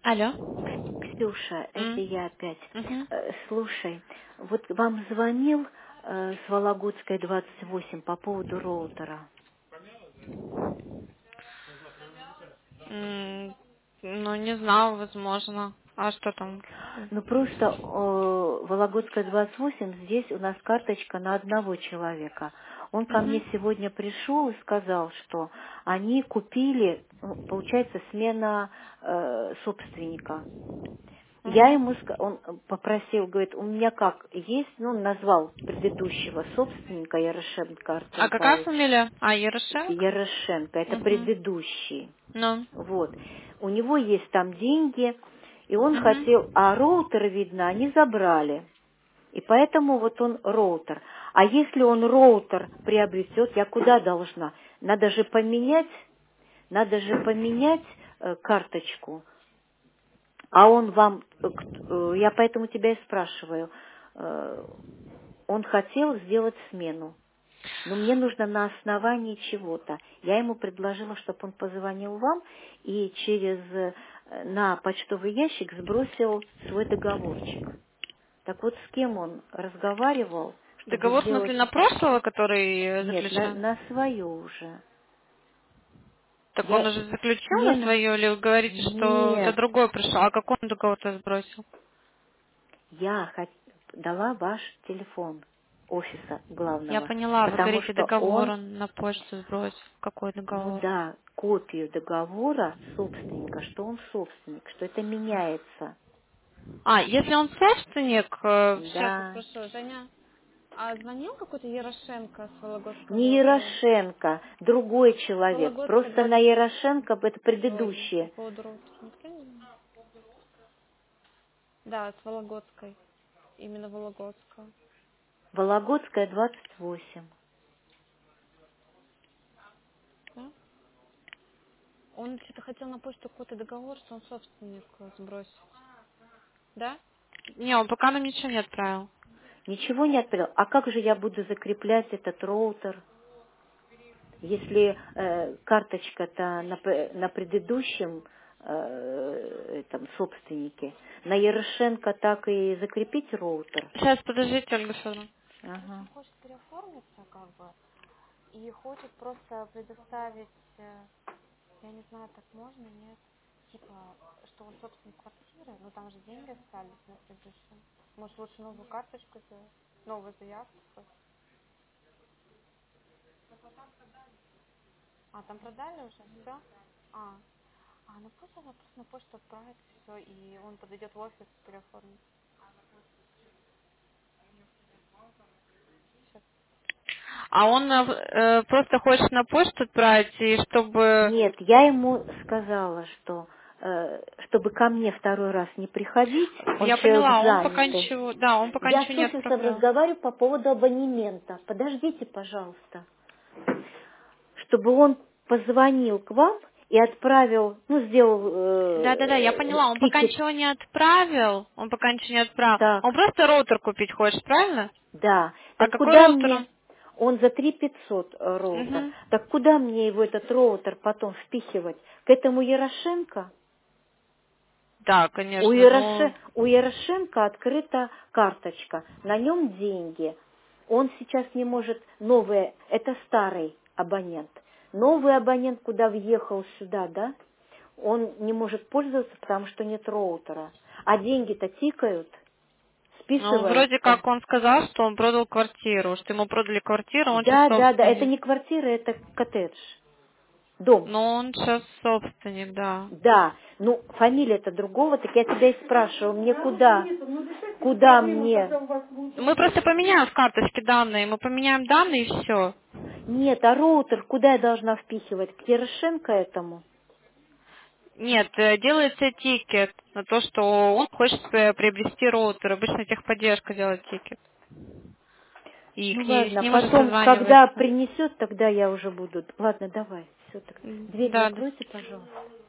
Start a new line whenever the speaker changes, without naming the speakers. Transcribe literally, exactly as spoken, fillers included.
Алло.
Ксюша, это
М.
я опять.
Мгм.
Э, Слушай, вот вам звонил э, с Вологодской двадцать восемь по поводу роутера.
М, Ну, не знаю, возможно. А что там?
Ну просто э, Вологодская двадцать восемь, здесь у нас карточка на одного человека. Он ко мне
Мгм.
сегодня пришел и сказал, что они купили, ну, получается, смена э, собственника. Я
Мгм.
ему, ска- он попросил, говорит, у меня как есть, ну, он назвал предыдущего собственника, Ярошенко
А
Артем
какая
Павлович.
фамилия? А, Ярошенко?
Ярошенко, это
Угу.
предыдущий.
Ну.
Вот. У него есть там деньги, и он
Угу.
хотел, а роутер, видно, они забрали. И поэтому вот он роутер. А если он роутер приобретет, я куда должна? Надо же поменять, надо же поменять э, карточку. А он вам, э, кт- э, я поэтому тебя и спрашиваю, э, он хотел сделать смену, но мне нужно на основании чего-то. Я ему предложила, чтобы он позвонил вам и через э, на почтовый ящик сбросил свой договорчик. Так вот, с кем он разговаривал, чтобы
Договор, в смысле,
сделать...
на прошлого, который э,
Нет, на,
заключен?
на свое уже.
Так он
Я...
уже заключил на
Смена...
свое, или вы говорите, что это
Нет,
другой пришел? А какой он договор-то сбросил?
я хот- дала ваш телефон офиса
Я
главного,
поняла, вы
потому
говорите,
что
договор
он,
он на почту сбросил. Какой
ну
договор?
да, копию договора собственника, что он собственник, что это меняется.
А, если он собственник, э, сейчас я
Да.
спрошу, Женя, а звонил какой-то Ярошенко с
Не
Вологодского двора?
Ярошенко, другой
С
человек.
Вологодской
Просто на
двадцать восемь
Ярошенко это
сегодня по
предыдущие.
поводу роутера. Никто не знает? Да, с Вологодской. Именно Вологодского.
Вологодская двадцать восемь.
Да? Он что-то хотел на почту какой-то договор, что он собственник э, сбросит. Да? Не, он пока нам ничего не отправил.
Ничего не отправил. А как же я буду закреплять этот роутер, если э, карточка-то на, п- на предыдущем э, этом собственнике? На Ярошенко так и закрепить роутер?
Сейчас, подождите, Ольга Федоровна.
Ага.
Он хочет переоформиться, как бы, и хочет просто предоставить, э, я не знаю, так можно, нет, типа, что он собственник квартиры, но там же деньги остались на предыдущем. Может, лучше новую карточку сделать, новую заявку просто. А, там продали уже, все? А, а, ну пусть она просто на почту отправит, все, и он подойдет в офис переоформить. Всё. А он э, э, просто хочет на почту отправить, и чтобы...
Нет, я ему сказала, что э, чтобы ко мне второй раз не приходить, он
Я
человек
поняла, он пока
занятый.
ничего, да, он пока
Я
ничего
с
не
офисом
отправлял.
разговариваю по поводу абонемента. Подождите, пожалуйста. Чтобы он позвонил к вам и отправил, ну, сделал
Да-да-да, я
э,
поняла, он пока
тикет.
ничего не отправил, он пока ничего не отправил. Он
Так,
просто роутер купить хочет, правильно?
да.
А
Так
какой
куда
роутер
мне?
он?
Он за три пятьсот э, роутер.
Угу.
Так куда мне его этот роутер потом впихивать? К этому Ярошенко?
Да,
У,
конечно,
Яроше...
но...
у Ярошенко открыта карточка, на нем деньги. Он сейчас не может новый, это старый абонент. Новый абонент, куда въехал сюда, да, он не может пользоваться, потому что нет роутера. А деньги-то тикают,
Ну, вроде
списываются.
как он сказал, что он продал квартиру, что ему продали квартиру, он сейчас
Да, да, да, это
собственник.
не квартира, это коттедж, дом.
Но он сейчас собственник, да.
Да, ну фамилия-то другого, так я тебя и спрашиваю, мне куда? Куда мне?
Мы просто поменяем в карточке данные, мы поменяем данные и все.
Нет, а роутер куда я должна впихивать? К Ярошенко этому?
Нет, э, делается тикет на то, что он хочет э, приобрести роутер. Обычно техподдержка делает тикет. И
Ну
к ней, с
ладно,
ним уже
потом, когда
созванивается.
принесет, тогда я уже буду. Ладно, давай, все так.
М,
Дверь
Да, да.
закройте, пожалуйста.